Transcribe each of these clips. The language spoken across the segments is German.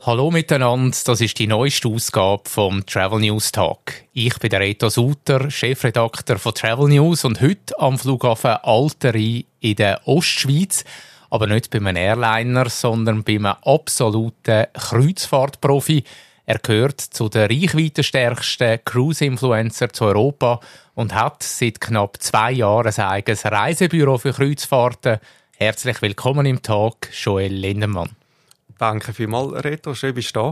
Hallo miteinander, das ist die neueste Ausgabe vom Travel News Talk. Ich bin der Reto Suter, Chefredakteur von Travel News und heute am Flughafen Alteri in der Ostschweiz. Aber nicht bei einem Airliner, sondern bei einem absoluten Kreuzfahrtprofi. Er gehört zu den reichweitenstärksten Cruise-Influencer zu Europa und hat seit knapp 2 Jahren ein eigenes Reisebüro für Kreuzfahrten. Herzlich willkommen im Talk, Joel Lindemann. Danke vielmals, Reto. Schön, bist du da.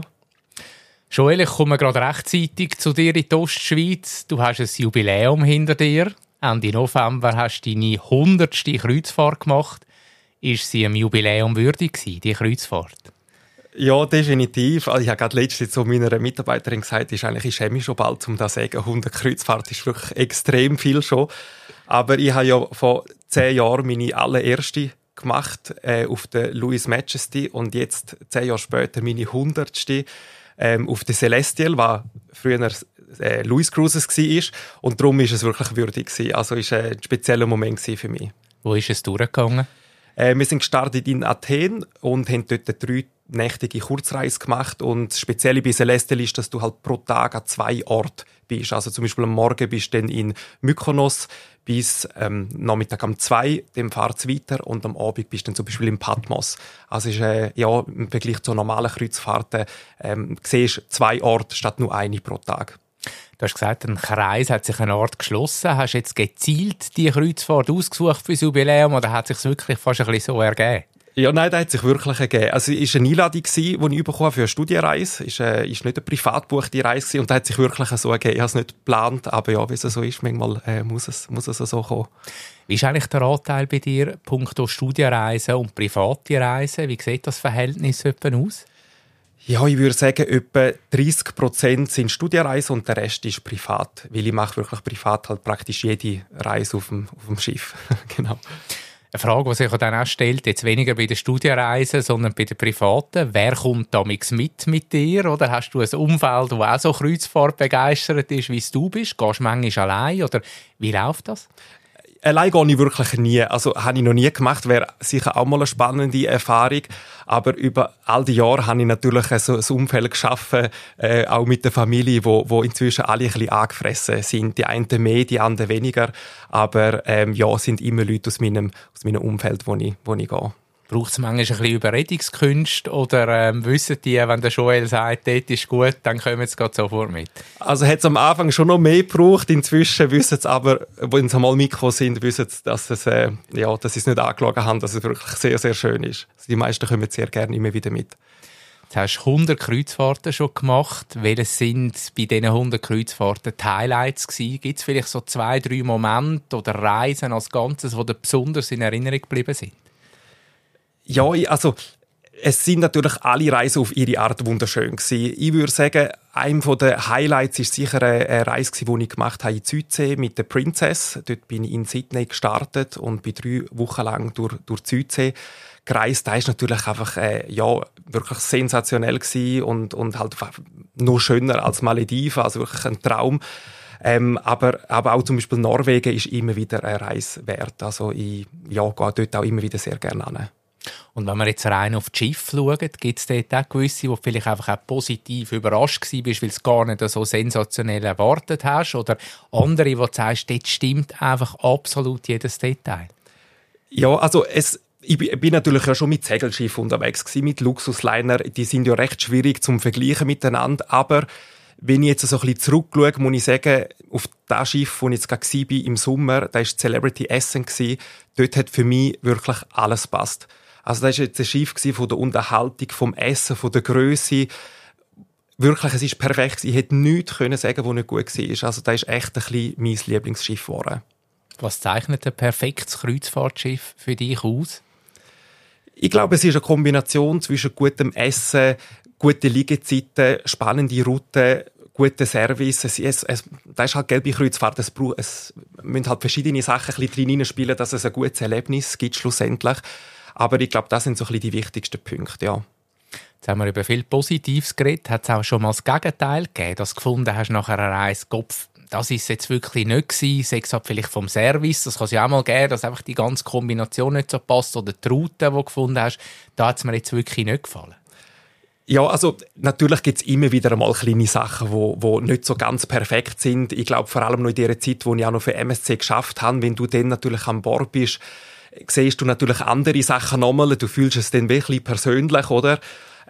Joel, ich komme gerade rechtzeitig zu dir in die Ostschweiz. Du hast ein Jubiläum hinter dir. Ende November hast du deine 100. Kreuzfahrt gemacht. Ist sie einem Jubiläum würdig gewesen, die Kreuzfahrt? Ja, definitiv. Also ich habe gerade letztens zu meiner Mitarbeiterin gesagt, ich schäme mich schon bald, um das zu sagen. 100 Kreuzfahrt ist wirklich extrem viel schon. Aber ich habe ja vor 10 Jahren meine allererste gemacht auf der Louis Majesty und jetzt 10 Jahre später meine 100. Auf der Celestial, was früher Louis Cruises war. Und darum ist es wirklich würdig gewesen. Also es war ein spezieller Moment für mich. Wo ist es durchgegangen? Wir sind gestartet in Athen und haben dort eine 3-nächtige Kurzreise gemacht. Und das Spezielle bei Celestial ist, dass du halt pro Tag an 2 Orten bist. Also zum Beispiel am Morgen bist du dann in Mykonos bis Nachmittag um 2, dann fahrt es weiter und am Abend bist du dann zum Beispiel in Patmos. Also ist, im Vergleich zu normalen Kreuzfahrten siehst 2 Orte statt nur eine pro Tag. Du hast gesagt, ein Kreis hat sich eine Art geschlossen. Hast du jetzt gezielt die Kreuzfahrt ausgesucht für das Jubiläum oder hat es sich wirklich fast ein bisschen so ergeben? Ja, nein, das hat sich wirklich ergeben. Also, es war eine Einladung, die ich bekommen für eine Studienreise. Es war nicht eine privat gebuchte Reise und das hat sich wirklich so ergeben. Ich habe es nicht geplant, aber ja, wie es so ist, manchmal muss es so kommen. Wie ist eigentlich der Anteil bei dir, punkto Studienreisen und private Reisen? Wie sieht das Verhältnis etwa aus? Ja, ich würde sagen, etwa 30% sind Studienreisen und der Rest ist privat. Weil ich mache wirklich privat halt praktisch jede Reise auf dem Schiff. Genau. Eine Frage, die sich dann auch stellt, jetzt weniger bei den Studienreisen, sondern bei den privaten. Wer kommt damals mit dir? Oder hast du ein Umfeld, das auch so Kreuzfahrt begeistert ist, wie du bist? Gehst du manchmal allein? Oder wie läuft das? Allein gehe ich wirklich nie. Also, habe ich noch nie gemacht. Wäre sicher auch mal eine spannende Erfahrung. Aber über all die Jahre habe ich natürlich so ein Umfeld geschaffen, auch mit der Familie, wo inzwischen alle ein bisschen angefressen sind. Die einen mehr, die anderen weniger. Aber, es sind immer Leute aus meinem Umfeld, wo ich gehe. Braucht es manchmal ein bisschen Überredungskünste oder wissen die, wenn der Joel sagt, dort ist gut, dann kommen sie gerade sofort mit? Also hat es am Anfang schon noch mehr gebraucht. Inzwischen wissen sie aber, wenn sie einmal mitgekommen sind, wissen sie, dass sie es nicht angeschaut haben, dass es wirklich sehr, sehr schön ist. Also die meisten kommen sehr gerne immer wieder mit. Jetzt hast du 100 Kreuzfahrten schon gemacht. Welche sind bei diesen 100 Kreuzfahrten die Highlights gewesen? Gibt es vielleicht so 2, 3 Momente oder Reisen als Ganzes, die dir besonders in Erinnerung geblieben sind? Ja, also es sind natürlich alle Reisen auf ihre Art wunderschön gewesen. Ich würde sagen, einem der Highlights ist sicher eine Reise, die ich gemacht habe in die Südsee mit der Princess. Dort bin ich in Sydney gestartet und bin 3 Wochen lang durch die Südsee gereist. Das ist natürlich einfach wirklich sensationell gewesen und halt noch schöner als Malediven, also wirklich ein Traum. Aber auch zum Beispiel Norwegen ist immer wieder eine Reise wert. Also ich gehe dort auch immer wieder sehr gerne hin. Und wenn wir jetzt rein auf das Schiff schauen, gibt es dort auch gewisse, wo du vielleicht einfach auch positiv überrascht warst, weil du es gar nicht so sensationell erwartet hast? Oder andere, wo du sagst, dort stimmt einfach absolut jedes Detail? Ja, also ich bin natürlich ja schon mit Segelschiffen unterwegs gewesen, mit Luxusliner. Die sind ja recht schwierig zum Vergleichen miteinander. Aber wenn ich jetzt so ein bisschen zurückschaue, muss ich sagen, auf das Schiff, wo ich jetzt gerade war im Sommer, das war Celebrity Essen. Dort hat für mich wirklich alles gepasst. Also das war jetzt ein Schiff von der Unterhaltung, vom Essen, von der Grösse. Wirklich, es ist perfekt. Ich hätte nichts sagen können, was nicht gut war. Also das ist echt ein bisschen mein Lieblingsschiff geworden. Was zeichnet ein perfektes Kreuzfahrtschiff für dich aus? Ich glaube, es ist eine Kombination zwischen gutem Essen, guten Liegezeiten, spannende Routen, guten Service. Das ist halt gelbe Kreuzfahrt. Es müssen halt verschiedene Sachen ein bisschen drin spielen, dass es ein gutes Erlebnis gibt schlussendlich. Aber ich glaube, das sind so ein bisschen die wichtigsten Punkte, ja. Jetzt haben wir über viel Positives geredet. Hat es auch schon mal das Gegenteil gegeben, dass du gefunden hast nach einer Reise, Kopf, das ist jetzt wirklich nicht gewesen, sei es halt vielleicht vom Service, das kann es ja auch mal geben, dass einfach die ganze Kombination nicht so passt oder die Route, die du gefunden hast, da hat es mir jetzt wirklich nicht gefallen. Ja, also natürlich gibt es immer wieder einmal kleine Sachen, wo nicht so ganz perfekt sind. Ich glaube, vor allem noch in der Zeit, wo ich auch noch für MSC geschafft habe, wenn du dann natürlich an Bord bist, siehst du natürlich andere Sachen nochmal. Du fühlst es dann wirklich persönlich, oder?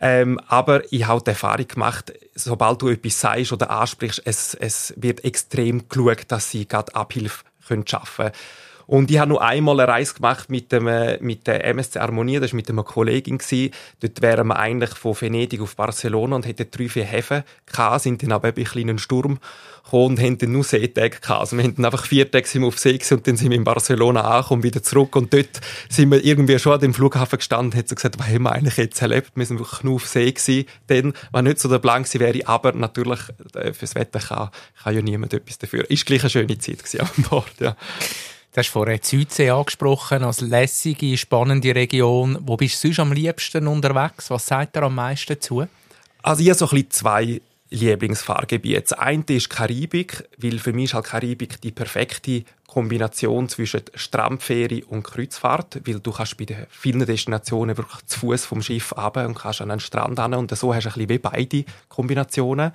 Aber ich habe die Erfahrung gemacht, sobald du etwas sagst oder ansprichst, es wird extrem geschaut, dass sie gerade Abhilfe schaffen können. Und ich habe nur einmal eine Reise gemacht mit der MSC Harmonie, das war mit einer Kollegin. Dort wären wir eigentlich von Venedig auf Barcelona und hätten 3-4 Häfen gehabt, sind dann aber ein bisschen in einen Sturm gekommen und haben dann nur Seetage gehabt. Also wir haben dann einfach 4 Tage auf See gewesen und dann sind wir in Barcelona angekommen, wieder zurück. Und dort sind wir irgendwie schon an dem Flughafen gestanden und haben so gesagt, was haben wir eigentlich jetzt erlebt? Wir sind wirklich nur auf See gewesen. Dann, was nicht so der Plan gewesen wäre, aber natürlich fürs Wetter kann ja niemand etwas dafür. Ist gleich eine schöne Zeit gewesen an Bord, ja. Du hast vorher die Südsee angesprochen, als lässige, spannende Region. Wo bist du sonst am liebsten unterwegs? Was sagt dir am meisten dazu? Also ich habe so ein bisschen 2 Lieblingsfahrgebiete. Das eine ist die Karibik, weil für mich ist halt Karibik die perfekte Kombination zwischen Strandferie und Kreuzfahrt, weil du kannst bei den vielen Destinationen wirklich zu Fuß vom Schiff runter und kannst an den Strand hin und so hast du ein bisschen wie beide Kombinationen.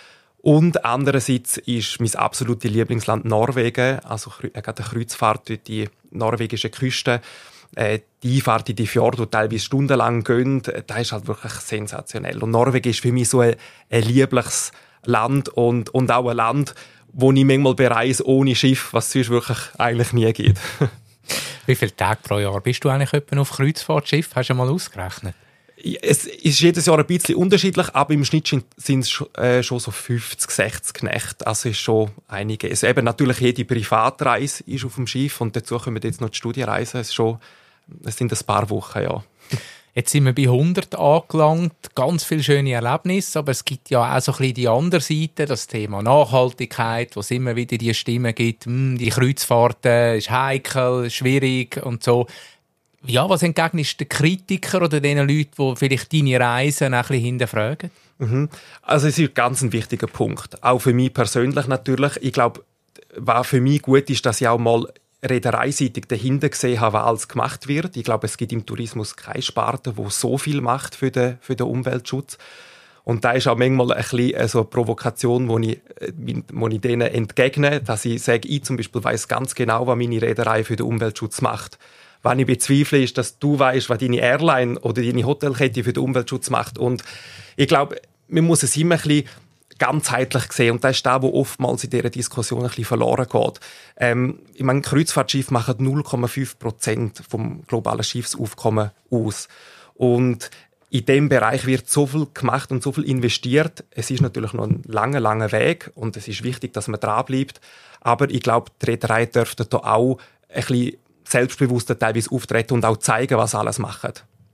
Und andererseits ist mein absolutes Lieblingsland Norwegen, also gerade eine Kreuzfahrt durch die norwegische Küste. Die Einfahrt in die Fjorde, die teilweise stundenlang gehen, das ist halt wirklich sensationell. Und Norwegen ist für mich so ein liebliches Land und auch ein Land, wo ich manchmal bereise ohne Schiff, was sonst wirklich eigentlich nie geht. Wie viele Tage pro Jahr bist du eigentlich etwa auf Kreuzfahrtschiff? Hast du mal ausgerechnet? Es ist jedes Jahr ein bisschen unterschiedlich, aber im Schnitt sind es schon so 50, 60 Nächte. Also ist schon einiges. Eben natürlich jede Privatreise ist auf dem Schiff und dazu kommen jetzt noch die Studienreisen. Es sind ein paar Wochen, ja. Jetzt sind wir bei 100 angelangt, ganz viele schöne Erlebnisse, aber es gibt ja auch so ein bisschen die andere Seite, das Thema Nachhaltigkeit, wo es immer wieder die Stimmen gibt, die Kreuzfahrten ist heikel, schwierig und so. Ja, was entgegnest du den Kritikern oder den Leuten, die vielleicht deine Reisen ein bisschen hinterfragen? Also es ist ein ganz wichtiger Punkt. Auch für mich persönlich natürlich. Ich glaube, was für mich gut ist, dass ich auch mal reedereiseitig dahinter gesehen habe, was alles gemacht wird. Ich glaube, es gibt im Tourismus keine Sparte, die so viel macht für den Umweltschutz. Und da ist auch manchmal ein bisschen so eine Provokation, wo ich denen entgegne, dass ich sage, ich zum Beispiel weiss ganz genau, was meine Reederei für den Umweltschutz macht. Was ich bezweifle, ist, dass du weißt, was deine Airline oder deine Hotelkette für den Umweltschutz macht. Und ich glaube, man muss es immer ein bisschen ganzheitlich sehen. Und das ist das, was oftmals in dieser Diskussion ein bisschen verloren geht. Ich meine, Kreuzfahrtschiffe machen 0,5% vom globalen Schiffsaufkommen aus. Und in diesem Bereich wird so viel gemacht und so viel investiert. Es ist natürlich noch ein langer, langer Weg und es ist wichtig, dass man dranbleibt. Aber ich glaube, die Reederei dürfte da auch ein bisschen selbstbewusster teilweise auftreten und auch zeigen, was alles machen.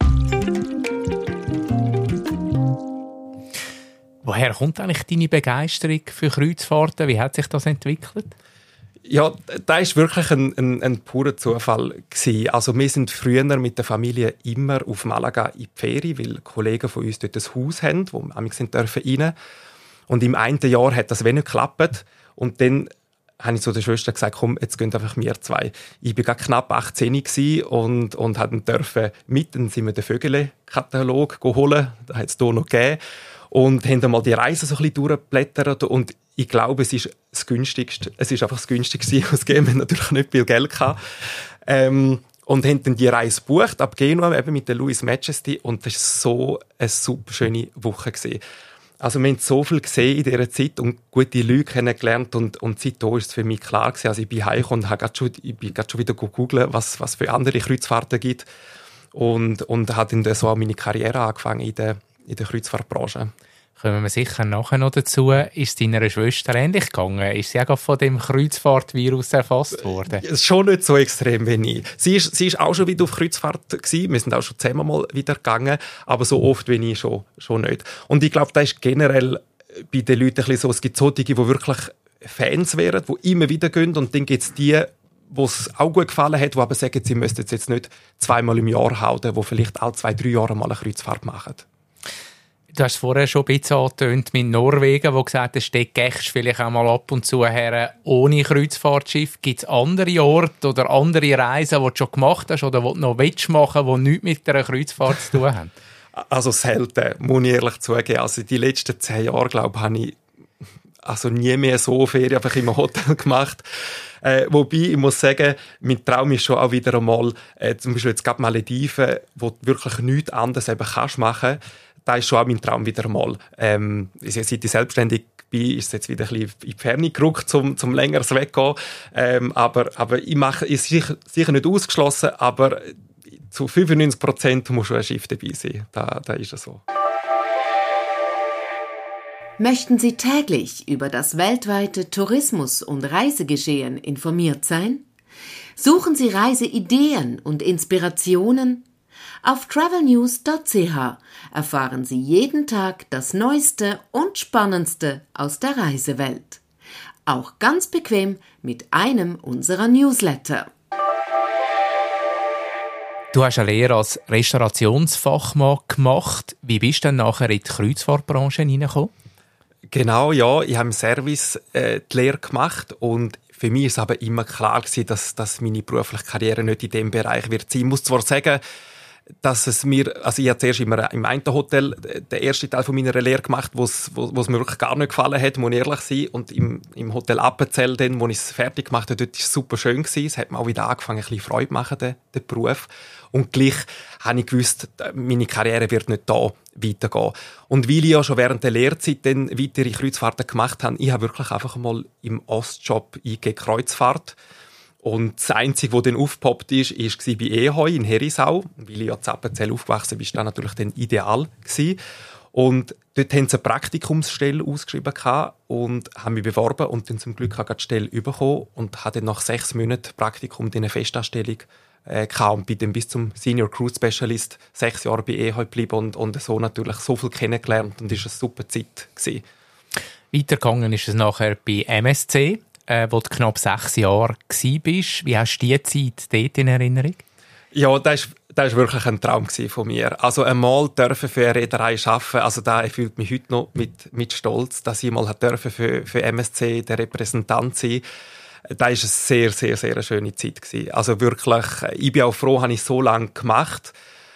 Woher kommt eigentlich deine Begeisterung für Kreuzfahrten? Wie hat sich das entwickelt? Ja, das war wirklich ein purer Zufall gewesen. Also wir sind früher mit der Familie immer auf Malaga in die Ferien, weil Kollegen von uns dort ein Haus haben, wo wir rein dürfen. Und im einen Jahr hat das wenig geklappt. Und dann habe ich zu der Schwester gesagt, komm, jetzt gehen einfach wir 2. Ich war gerade knapp 18 und durfte mit. Dann sind wir den Vögele-Katalog holen. Da hat es hier noch gegeben. Und haben dann mal die Reise so ein bisschen durchgeblättert. Und ich glaube, es ist das Günstigste. Es ist einfach das Günstigste ausgegeben. Wir haben natürlich nicht viel Geld gehabt. Und haben dann die Reise gebucht, ab Genua, eben mit der Louis Majesty. Und das war so eine super schöne Woche gewesen. Also wir haben so viel gesehen in dieser Zeit und gute Leute kennengelernt und seitdem ist es für mich klar gewesen. Also ich bin heimgekommen und ich bin gerade schon wieder gegoogelt, was für andere Kreuzfahrten gibt und habe dann so meine Karriere angefangen in der Kreuzfahrtbranche. Kommen wir sicher nachher noch dazu. Ist es deiner Schwester ähnlich gegangen? Ist sie auch von dem Kreuzfahrtvirus erfasst worden? Schon nicht so extrem wie ich. Sie ist auch schon wieder auf Kreuzfahrt gewesen. Wir sind auch schon zusammen mal wieder gegangen, aber so oft wie ich schon nicht. Und ich glaube, das ist generell bei den Leuten ein bisschen so. Es gibt solche, die wirklich Fans wären, die immer wieder gehen, und dann gibt es die, wo es auch gut gefallen hat, die aber sagen, sie müssten jetzt nicht 2-mal im Jahr halten, die vielleicht alle 2-3 Jahre mal eine Kreuzfahrt machen. Du hast vorher schon ein bisschen angetönt mit Norwegen, wo gesagt hast, dort gehst du vielleicht auch mal ab und zu her ohne Kreuzfahrtschiff. Gibt es andere Orte oder andere Reisen, die du schon gemacht hast oder die du noch machen willst, die nichts mit einer Kreuzfahrt zu tun haben? Also selten, muss ich ehrlich zugeben. Also die letzten 10 Jahre, glaube ich, habe ich nie mehr so Ferien einfach im Hotel gemacht. Wobei, ich muss sagen, mein Traum ist schon auch wieder einmal, zum Beispiel jetzt gerade Malediven, wo du wirklich nichts anderes eben kannst machen. Da ist schon auch mein Traum wieder einmal. Seit ich selbstständig bin, ist es jetzt wieder ein bisschen in die Ferne gerückt, zum längeres Weggehen. Aber ich mache, ist sicher nicht ausgeschlossen, aber zu 95% muss schon ein Schiff dabei sein. Da ist es so. Möchten Sie täglich über das weltweite Tourismus- und Reisegeschehen informiert sein? Suchen Sie Reiseideen und Inspirationen? Auf travelnews.ch erfahren Sie jeden Tag das Neueste und Spannendste aus der Reisewelt. Auch ganz bequem mit einem unserer Newsletter. Du hast eine Lehre als Restaurationsfachmann gemacht. Wie bist du dann nachher in die Kreuzfahrtbranche hineingekommen? Genau, ja. Ich habe im Service die Lehre gemacht und für mich war es aber immer klar gewesen, dass meine berufliche Karriere nicht in diesem Bereich wird sein. Ich muss zwar sagen, dass es mir, also ich habe zuerst immer im einen Hotel den ersten Teil von meiner Lehre gemacht, wo es mir wirklich gar nicht gefallen hat, muss ich ehrlich sein. Und im Hotel Appenzell, wo ich es fertig gemacht habe, dort war es super schön gewesen. Es hat mir auch wieder angefangen, ein bisschen Freude zu machen, den Beruf. Und gleich habe ich gewusst, meine Karriere wird nicht da weitergehen. Und weil ich ja schon während der Lehrzeit dann weitere Kreuzfahrten gemacht habe, ich habe wirklich einfach mal im Ostjob eingegeben Kreuzfahrt. Und das Einzige, was dann aufgepoppt ist, war bei Ehoi in Herisau. Weil ich ja in Appenzell aufgewachsen bin, war das natürlich dann ideal gewesen. Und dort haben sie eine Praktikumsstelle ausgeschrieben und haben mich beworben und dann zum Glück auch die Stelle bekommen und habe dann nach 6 Monaten Praktikum in eine Festanstellung und bin dann bis zum Senior Cruise Specialist 6 Jahre bei Ehoi geblieben und so natürlich so viel kennengelernt und es war eine super Zeit gewesen. Weitergegangen ist es nachher bei MSC, wo du knapp 6 Jahre warst. Wie hast du diese Zeit dort in Erinnerung? Ja, das war wirklich ein Traum von mir. Also einmal dürfen für eine Reederei arbeiten, also da fühlt mich heute noch mit Stolz, dass ich mal für MSC der Repräsentant sein. Das war eine sehr, sehr, sehr schöne Zeit gewesen. Also wirklich, ich bin auch froh, habe ich so lange gemacht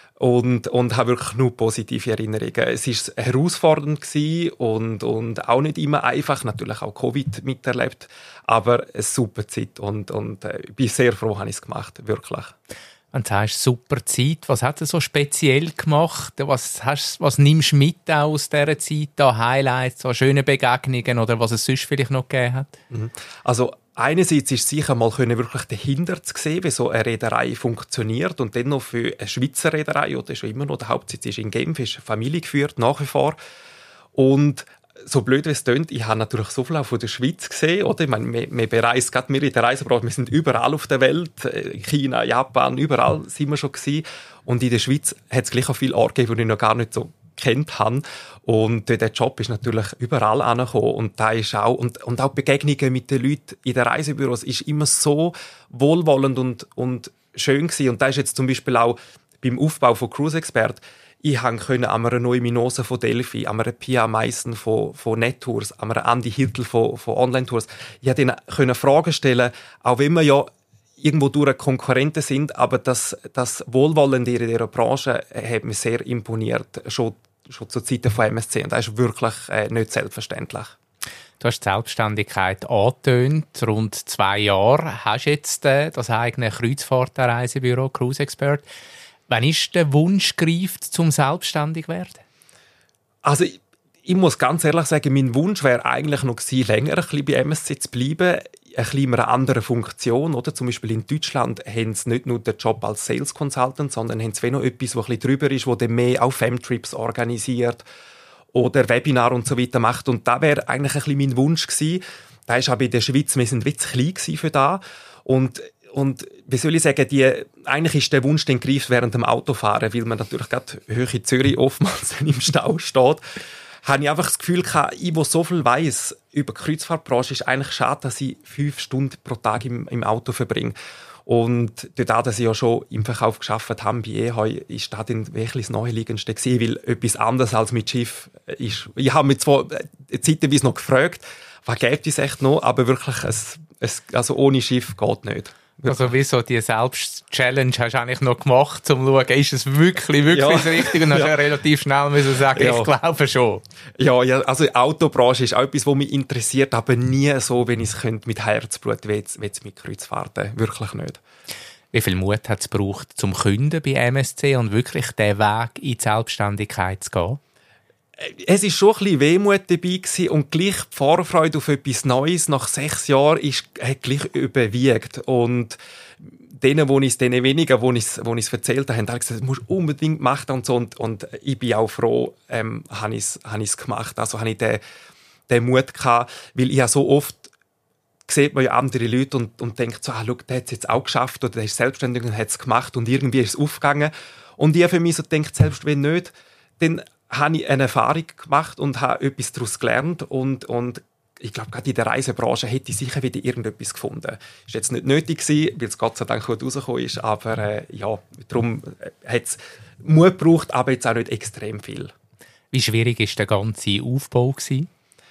und habe wirklich nur positive Erinnerungen. Es war herausfordernd gewesen und auch nicht immer einfach, natürlich auch Covid miterlebt, aber eine super Zeit und ich bin sehr froh, habe ich es gemacht, wirklich. Und du hast super Zeit. Was hat es so speziell gemacht? Was nimmst du mit aus dieser Zeit? Da Highlights, so schöne Begegnungen oder was es sonst vielleicht noch gegeben hat? Also einerseits ist sicher mal wirklich dahinter zu sehen, wie so eine Reederei funktioniert und dann noch für eine Schweizer Reederei, oder schon immer noch, der Hauptsitz ist in Genf, ist Familie geführt, nach wie vor. Und so blöd wie es klingt, ich habe natürlich so viel auch von der Schweiz gesehen, oder? Ich meine, wir bereisen, gerade wir in der Reisebranche, wir sind überall auf der Welt, China, Japan, überall sind wir schon gewesen. Und in der Schweiz hat es gleich auch viele Orte gegeben, die ich noch gar nicht so kennt habe. Und der Job ist natürlich überall angekommen. Und da ist auch, und auch Begegnungen mit den Leuten in den Reisebüros ist immer so wohlwollend und schön gewesen. Und da ist jetzt zum Beispiel auch beim Aufbau von Cruise Expert, ich konnte an einer neuen Minose von Delphi, an einer Pia Meissen von Nettours, an einer Andi Hirtl von Online-Tours. Ich konnte ihnen Fragen stellen, auch wenn wir ja irgendwo durch Konkurrenten sind, aber das Wohlwollende in dieser Branche hat mir sehr imponiert, schon zu Zeiten von MSC. Und das ist wirklich nicht selbstverständlich. Du hast die Selbstständigkeit angetönt. Rund 2 Jahre hast du jetzt das eigene Kreuzfahrtreisebüro Cruise Expert. Wann ist der Wunsch gereift, zum selbstständig werden? Also ich muss ganz ehrlich sagen, mein Wunsch wäre eigentlich noch gewesen, länger ein bisschen bei MSC zu bleiben, ein bisschen in einer anderen Funktion. Oder? Zum Beispiel in Deutschland haben sie nicht nur den Job als Sales Consultant, sondern haben sie noch etwas, was ein bisschen drüber ist, wo dann mehr auch Femtrips organisiert oder Webinar und so weiter macht. Und da wäre eigentlich ein bisschen mein Wunsch gewesen. Da ist aber in der Schweiz, wir sind zu klein gewesen für das. Und wie soll ich sagen, eigentlich ist der Wunsch dann gereift während dem Autofahren, weil man natürlich gerade hoch in Zürich oftmals im Stau steht. Habe ich einfach das Gefühl gehabt, ich, der so viel weiss über die Kreuzfahrtbranche, ist eigentlich schade, dass ich 5 Stunden pro Tag im Auto verbringe. Und dadurch, dass ich ja schon im Verkauf gearbeitet habe bei Ehoi, ist das dann wirklich das Naheliegendste gewesen, weil etwas anderes als mit Schiff ist. Ich habe mich zwar zeitweise noch gefragt, was gibt es echt noch, aber wirklich, also ohne Schiff geht nicht. Also wie so die Selbst-Challenge hast du eigentlich noch gemacht, um zu schauen, ist es wirklich das Richtige? Und dann hast du relativ schnell müssen sagen, ich glaube schon. Ja, also die Autobranche ist auch etwas, was mich interessiert, aber nie so, wenn ich es mit Herzblut wie jetzt mit Kreuzfahrten. Wirklich nicht. Wie viel Mut hat es gebraucht, zum Künden bei MSC und wirklich den Weg in die Selbstständigkeit zu gehen? Es war schon ein bisschen Wehmut dabei gewesen und gleich die Vorfreude auf etwas Neues nach 6 Jahren hat gleich überwiegt. Und denen wenigen, wo ich es erzählt habe, haben gesagt, das musst du unbedingt machen und so. Und ich bin auch froh, habe ich es gemacht. Also habe ich den Mut gehabt, weil ich ja so oft sieht man ja andere Leute und denkt so, schau, der hat es jetzt auch geschafft oder der ist selbstständig und hat es gemacht und irgendwie ist es aufgegangen. Und ich für mich so denkt, selbst wenn nicht, dann habe ich eine Erfahrung gemacht und habe etwas daraus gelernt und ich glaube, gerade in der Reisebranche hätte ich sicher wieder irgendetwas gefunden. Ist jetzt nicht nötig gewesen, weil es Gott sei Dank gut rausgekommen ist, aber darum hat es Mut gebraucht, aber jetzt auch nicht extrem viel. Wie schwierig war der ganze Aufbau gewesen?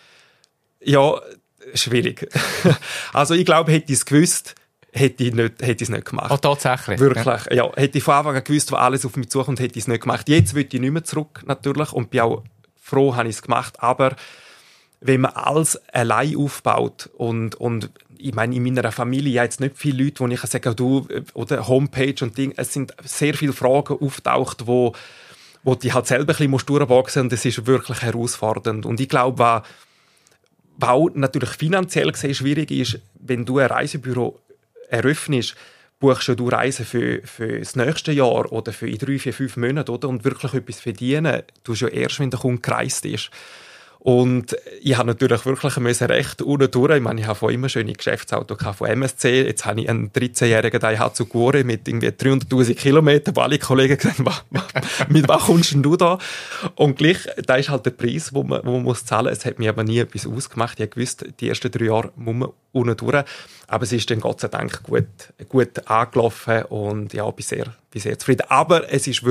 Ja, schwierig. Also ich glaube, hätte ich es gewusst, hätte ich es nicht gemacht. Oh, tatsächlich? Wirklich, ja. Hätte ich von Anfang an gewusst, wo alles auf mich zukommt, hätte ich es nicht gemacht. Jetzt will ich nicht mehr zurück, natürlich, und bin auch froh, habe ich es gemacht. Aber wenn man alles allein aufbaut und ich meine, in meiner Familie jetzt nicht viele Leute, wo ich sagen du oder Homepage und Ding, es sind sehr viele Fragen auftaucht, wo die halt selber ein bisschen durchwachsen und das ist wirklich herausfordernd. Und ich glaube, was auch natürlich finanziell gesehen schwierig ist, wenn du ein Reisebüro eröffnest, buchst du Reisen für das nächste Jahr oder für in 3, 4, 5 Monate, oder? Und wirklich etwas verdienen, tust du ja erst, wenn der Kunde gereist ist. Und ich habe natürlich wirklich recht unten durch. Ich meine, ich habe vorhin immer schöne Geschäftsauto von MSC. Jetzt habe ich einen 13-jährigen Daihatsu Gore mit irgendwie 300'000 Kilometern, wo alle Kollegen gesagt haben, mit was kommst denn du da? Und gleich, da ist halt der Preis, wo man muss zahlen. Es hat mir aber nie etwas ausgemacht. Ich habe gewusst, die ersten 3 Jahre muss man unten durch. Aber es ist dann Gott sei Dank gut angelaufen und ja, bin sehr zufrieden. Aber es ist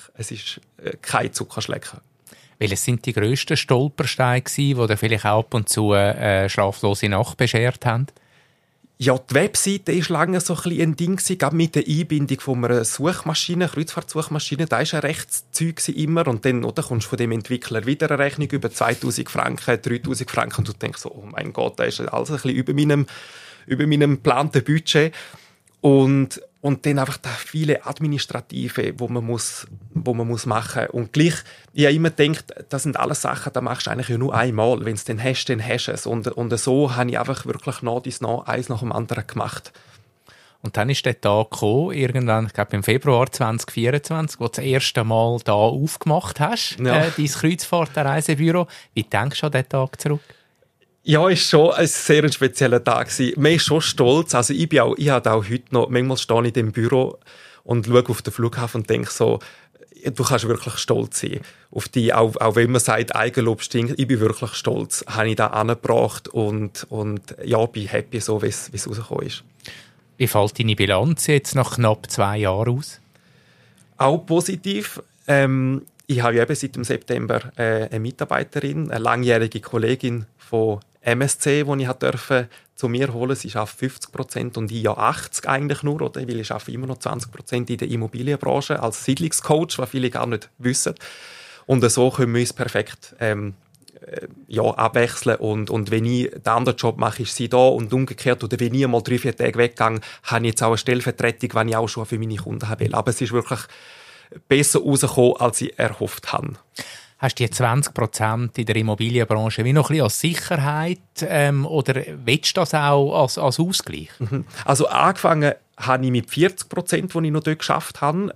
kein Zuckerschlecken. Welches sind die grössten Stolpersteine gewesen, die dir vielleicht auch ab und zu schlaflose Nacht beschert haben? Ja, die Webseite war lange so ein Ding gewesen, gerade mit der Einbindung von einer Suchmaschine, Kreuzfahrtsuchmaschine, da war ein Rechtszeug immer und dann kommst du von dem Entwickler wieder eine Rechnung über 2'000 Franken, 3'000 Franken und du denkst so, oh mein Gott, da ist alles ein bisschen über meinem geplanten Budget. Und dann einfach da viele Administrative, wo man muss machen. Und gleich, ich habe immer gedacht, das sind alles Sachen, die machst du eigentlich nur einmal. Wenn du es dann hast du es. Und so habe ich einfach wirklich eins nach dem anderen gemacht. Und dann ist der Tag gekommen, irgendwann, ich glaube im Februar 2024, wo du das erste Mal da aufgemacht hast, dein Kreuzfahrt-Reisebüro. Wie denkst du an diesen Tag zurück? Ja, ist schon ein sehr spezieller Tag gewesen. Man ist schon stolz. Also ich habe auch heute noch, manchmal stehe ich in dem Büro und schaue auf den Flughafen und denke so, du kannst wirklich stolz sein auf dich, auch wenn man sagt, Eigenlob stinkt. Ich bin wirklich stolz, habe ich da angebracht und ja, bin happy, so wie es rausgekommen ist. Wie fällt deine Bilanz jetzt nach knapp 2 Jahren aus? Auch positiv. Ich habe eben seit dem September eine Mitarbeiterin, eine langjährige Kollegin von MSC, die ich durfte zu mir holen. Sie arbeitet 50% und ich ja 80% eigentlich nur, oder? Weil ich arbeite immer noch 20% in der Immobilienbranche als Siedlungscoach, was viele gar nicht wissen. Und so können wir uns perfekt abwechseln. Und wenn ich den anderen Job mache, ist sie da und umgekehrt. Oder wenn ich mal 3-4 Tage weggehe, habe ich jetzt auch eine Stellvertretung, die ich auch schon für meine Kunden will. Aber es ist wirklich besser rausgekommen, als ich erhofft habe. Hast du die 20% in der Immobilienbranche wie noch ein bisschen als Sicherheit oder willst du das auch als Ausgleich? Also angefangen habe ich mit 40%, die ich noch dort geschafft habe.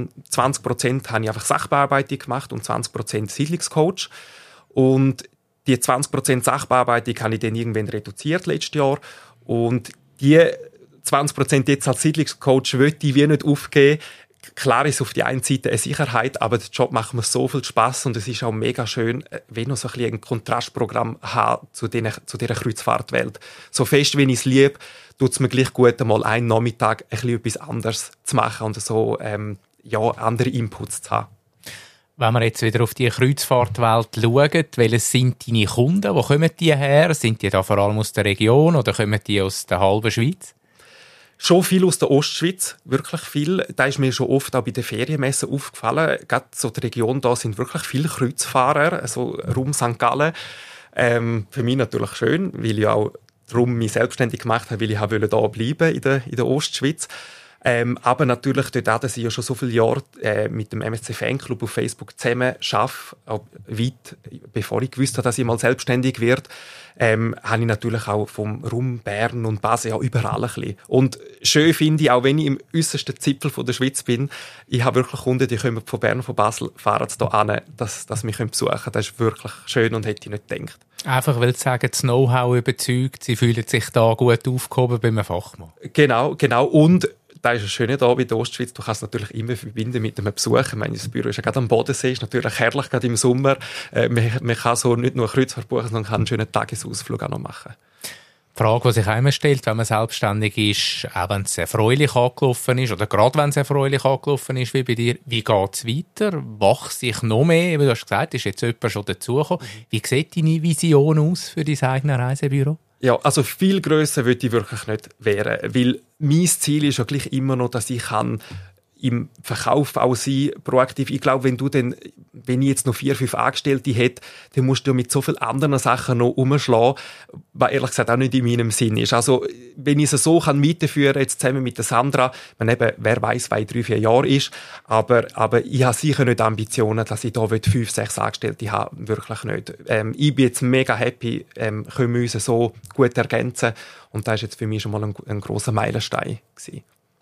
20% habe ich einfach Sachbearbeitung gemacht und 20% Siedlungscoach. Und die 20% Sachbearbeitung habe ich dann irgendwann reduziert letztes Jahr. Und die 20% jetzt als Siedlungscoach wollte ich wie nicht aufgeben. Klar ist auf die einen Seite eine Sicherheit, aber der Job macht mir so viel Spass und es ist auch mega schön, wenn noch so ein Kontrastprogramm haben zu dieser Kreuzfahrtwelt. So fest, wie ich es liebe, tut es mir gleich gut, einmal einen Nachmittag ein bisschen etwas anderes zu machen und so andere Inputs zu haben. Wenn wir jetzt wieder auf die Kreuzfahrtwelt schauen, welche sind deine Kunden? Wo kommen die her? Sind die da vor allem aus der Region oder kommen die aus der halben Schweiz? Schon viel aus der Ostschweiz, wirklich viel. Da ist mir schon oft auch bei den Ferienmessen aufgefallen. Gerade so die Region da sind wirklich viele Kreuzfahrer, also rum St. Gallen. Für mich natürlich schön, weil ich auch darum mich selbstständig gemacht habe, weil ich hier da bleiben in der Ostschweiz. Aber natürlich dort auch, dass ich ja schon so viele Jahre mit dem MSC Fanclub auf Facebook zusammen arbeite, weit bevor ich gewusst habe, dass ich mal selbstständig werde, habe ich natürlich auch vom Raum Bern und Basel ja überall ein bisschen. Und schön finde ich, auch wenn ich im äußersten Zipfel von der Schweiz bin, ich habe wirklich Kunden, die kommen von Bern, von Basel, fahren hier hin, dass mich besuchen können. Das ist wirklich schön und hätte ich nicht gedacht. Einfach weil sie sagen, das Know-how überzeugt, sie fühlen sich da gut aufgehoben bei einem Fachmann. Genau. Und das ist das Schöne hier bei der Ostschweiz. Du kannst es natürlich immer verbinden mit einem Besuch. Ich meine, das Büro ist ja gerade am Bodensee, ist natürlich herrlich, gerade im Sommer. Man kann so nicht nur eine Kreuzfahrt buchen, sondern kann einen schönen Tagesausflug auch noch machen. Die Frage, die sich immer stellt, wenn man selbstständig ist, auch wenn es erfreulich angelaufen ist, oder gerade wenn es erfreulich angelaufen ist, wie bei dir, wie geht es weiter? Wachse ich noch mehr? Du hast gesagt, ist jetzt jemand schon dazugekommen. Wie sieht deine Vision aus für dein eigenes Reisebüro? Ja, also viel grösser würde ich wirklich nicht werden, weil mein Ziel ist ja gleich immer noch, dass ich im Verkauf auch sein, proaktiv. Ich glaube, wenn ich jetzt noch 4, 5 Angestellte hätte, dann musst du mit so vielen anderen Sachen noch umschlagen, was ehrlich gesagt auch nicht in meinem Sinn ist. Also, wenn ich es so weiterführen kann, jetzt zusammen mit der Sandra, wer weiss, 2, 3, 4 Jahre ist, aber ich habe sicher nicht Ambitionen, dass ich da 5, 6 Angestellte habe, wirklich nicht. Ich bin jetzt mega happy, können wir uns so gut ergänzen und das ist jetzt für mich schon mal ein grosser Meilenstein gewesen.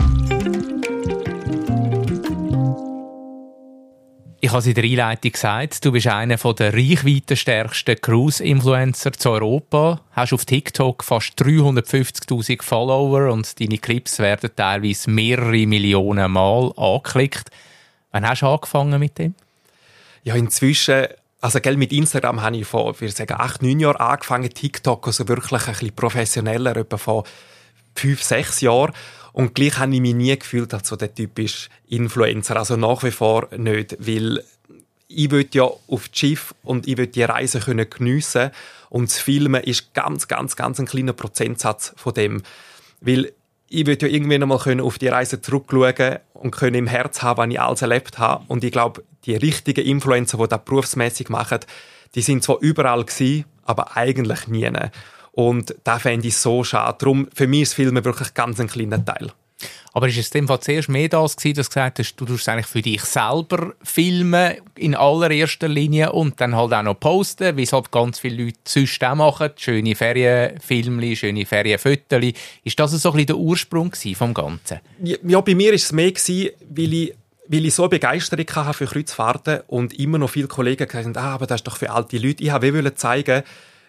Ich habe es in der Einleitung gesagt, du bist einer der reichweitenstärksten Cruise-Influencer zu Europa. Hast auf TikTok fast 350'000 Follower und deine Clips werden teilweise mehrere Millionen Mal angeklickt. Wann hast du angefangen mit dem? Ja, inzwischen, also mit Instagram habe ich vor, 8, 9 Jahren angefangen, TikTok, also wirklich ein bisschen professioneller, etwa vor 5, 6 Jahren. Und gleich habe ich mich nie gefühlt als so der typische Influencer. Also nach wie vor nicht, weil ich will ja auf das Schiff und ich will die Reise geniessen können. Und das Filmen ist ganz ein kleiner Prozentsatz von dem. Weil ich will ja irgendwann einmal auf die Reise zurückschauen und können im Herz haben, was ich alles erlebt habe. Und ich glaube, die richtigen Influencer, die das berufsmässig machen, die sind zwar überall gewesen, aber eigentlich nie. Und das fände ich so schade. Darum, für mich ist Filmen wirklich ganz ein kleiner Teil. Aber ist es in dem Fall zuerst mehr das gewesen, dass du gesagt hast, du tust eigentlich für dich selber filmen in allererster Linie und dann halt auch noch posten, wie es halt ganz viele Leute sonst auch machen, schöne Ferienfilmchen, schöne Ferienfotos. Ist das so ein bisschen der Ursprung vom Ganzen? Ja, bei mir war es mehr, weil ich so eine Begeisterung hatte für Kreuzfahrten und immer noch viele Kollegen gesagt haben, aber das ist doch für alte Leute. Ich wollte zeigen,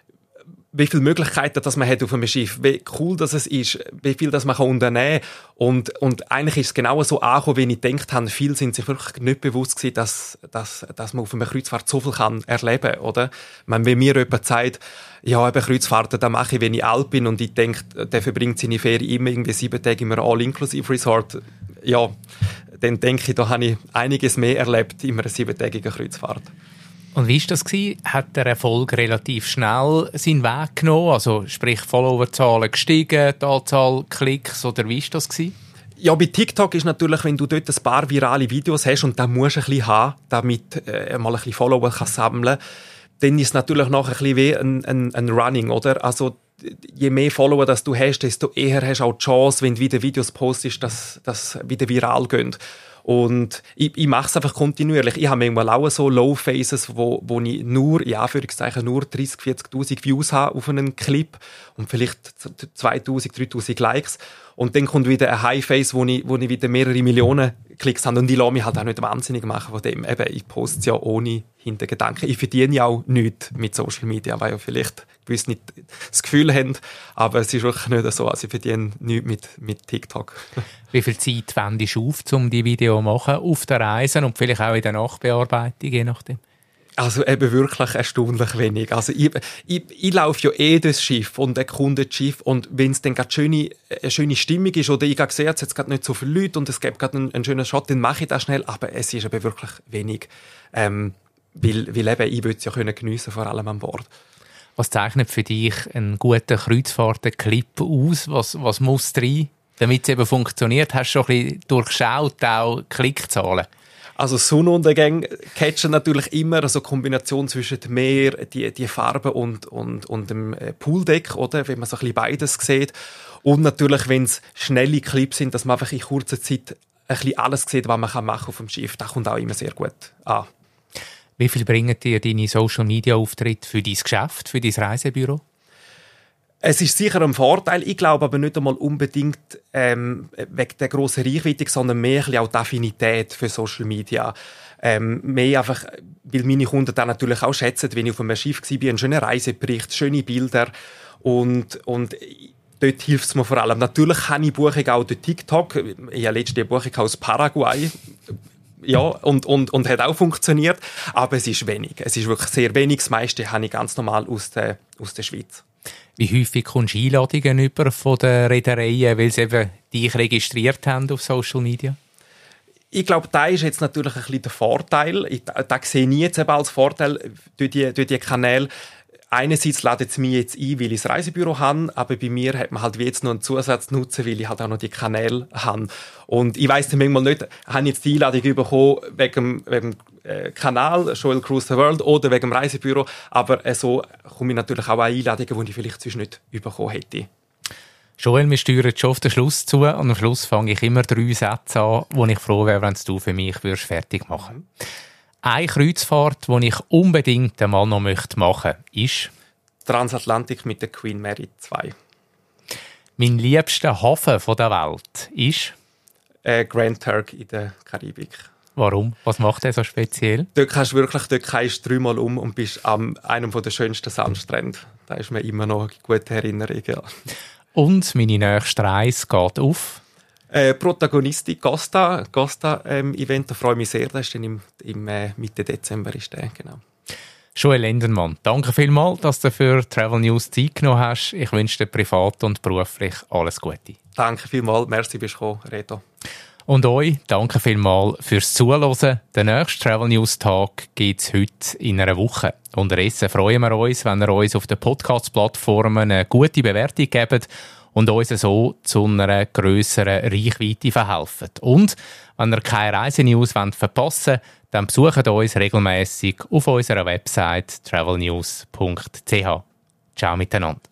wie viele Möglichkeiten das man hat auf einem Schiff, wie cool das es ist, wie viel das man unternehmen kann. Und eigentlich ist es genau so angekommen, wie ich gedacht habe. Viele sind sich wirklich nicht bewusst gewesen, dass man auf einer Kreuzfahrt so viel erleben kann, oder? Wenn mir jemand sagt, ja, eben Kreuzfahrten, das mache ich, wenn ich alt bin und ich denke, der verbringt seine Ferien immer irgendwie 7 Tage in einem All-Inclusive-Resort. Ja, dann denke ich, da habe ich einiges mehr erlebt in einer 7-tägigen Kreuzfahrt. Und wie war das? Hat der Erfolg relativ schnell seinen Weg genommen? Also sprich, Followerzahlen gestiegen, die Anzahl Klicks, oder wie war das? Ja, bei TikTok ist natürlich, wenn du dort ein paar virale Videos hast und dann musst du ein bisschen haben, damit mal ein bisschen Follower sammeln kann, dann ist es natürlich noch ein bisschen wie ein Running, oder? Also je mehr Follower das du hast, desto eher hast du auch die Chance, wenn du wieder Videos postest, dass das wieder viral gehen. Und ich mache es einfach kontinuierlich. Ich habe manchmal auch so Low-Phases, wo ich nur, in Anführungszeichen, nur 30.000, 40.000 Views habe auf einen Clip und vielleicht 2.000, 3.000 Likes. Und dann kommt wieder ein High-Phase, wo ich wieder mehrere Millionen Klicks habe. Und ich lasse mich halt auch nicht wahnsinnig machen von dem. Eben, ich poste es ja ohne Hintergedanken. Ich verdiene ja auch nichts mit Social Media, weil ja vielleicht gewiss nicht das Gefühl haben, aber es ist wirklich nicht so. Also ich verdiene nichts mit TikTok. Wie viel Zeit wendest du auf, um die Videos zu machen, auf der Reise und vielleicht auch in der Nachbearbeitung, je nachdem? Also eben wirklich erstaunlich wenig. Also ich laufe ja durchs Schiff und erkunde das Schiff und wenn es dann gerade eine schöne Stimmung ist oder ich sehe, es jetzt gerade nicht so viele Leute und es gibt gerade einen schönen Shot, dann mache ich das schnell, aber es ist eben wirklich wenig. Weil eben, ich will es ja geniessen, vor allem an Bord. Was zeichnet für dich einen guten Kreuzfahrten-Clip aus? Was muss rein? Damit es eben funktioniert, hast du schon ein bisschen durchschaut, auch Klickzahlen? Also Sonnenuntergänge catchen natürlich immer, also Kombination zwischen dem Meer, die Farbe und dem Pooldeck, oder? Wenn man so ein bisschen beides sieht. Und natürlich, wenn es schnelle Clips sind, dass man einfach in kurzer Zeit ein bisschen alles sieht, was man machen kann auf dem Schiff. Das kommt auch immer sehr gut an. Wie viel bringen dir deine Social-Media-Auftritte für dein Geschäft, für dein Reisebüro? Es ist sicher ein Vorteil. Ich glaube aber nicht einmal unbedingt wegen der grossen Reichweite, sondern mehr ein bisschen auch die Affinität für Social Media. Mehr einfach, weil meine Kunden dann natürlich auch schätzen, wenn ich auf einem Schiff war, einen schönen Reisebericht, schöne Bilder und dort hilft es mir vor allem. Natürlich habe ich Buchungen auch durch TikTok. Ich habe letzte Buchung aus Paraguay. Ja, und hat auch funktioniert. Aber es ist wenig. Es ist wirklich sehr wenig. Das meiste habe ich ganz normal aus der Schweiz. Wie häufig kommst du Einladungen über von den Reedereien, weil sie eben dich registriert haben auf Social Media? Ich glaube, da ist jetzt natürlich ein bisschen der Vorteil. Da sehe ich jetzt eben als Vorteil durch die Kanäle. Einerseits ladet es mich jetzt ein, weil ich das Reisebüro habe, aber bei mir hat man halt wie jetzt noch einen Zusatznutzen, weil ich halt auch noch die Kanäle habe. Und ich weiss dann manchmal nicht, habe ich jetzt die Einladung bekommen wegen dem Kanal Joel Cruise the World oder wegen dem Reisebüro, aber so komme ich natürlich auch an Einladungen, die ich vielleicht sonst nicht bekommen hätte. Joel, wir steuern schon auf den Schluss zu und am Schluss fange ich immer 3 Sätze an, wo ich froh wäre, wenn du für mich fertig machen würdest. Eine Kreuzfahrt, die ich unbedingt einmal noch machen möchte, ist Transatlantik mit der Queen Mary 2. Mein liebster Hafen der Welt ist Grand Turk in der Karibik. Warum? Was macht er so speziell? Dort kannst du 3-mal und bist an einem der schönsten Sandstrände. Da ist mir immer noch eine gute Erinnerung. Ja. Und meine nächste Reise geht auf Protagonistin Costa Event, da freue ich mich sehr, das ist dann im Mitte Dezember ist der, genau. Joel Lindenmann, danke vielmals, dass du für Travel News Zeit genommen hast. Ich wünsche dir privat und beruflich alles Gute. Danke vielmals, merci, bist du gekommen, Reto. Und euch danke vielmals fürs Zuhören. Den nächsten Travel News Tag gibt es heute in einer Woche. Unterdessen freuen wir uns, wenn ihr uns auf den Podcast-Plattformen eine gute Bewertung gebt und uns so zu einer grösseren Reichweite verhelfen. Und wenn ihr keine Reisenews verpassen wollt, dann besucht uns regelmässig auf unserer Website travelnews.ch. Ciao miteinander.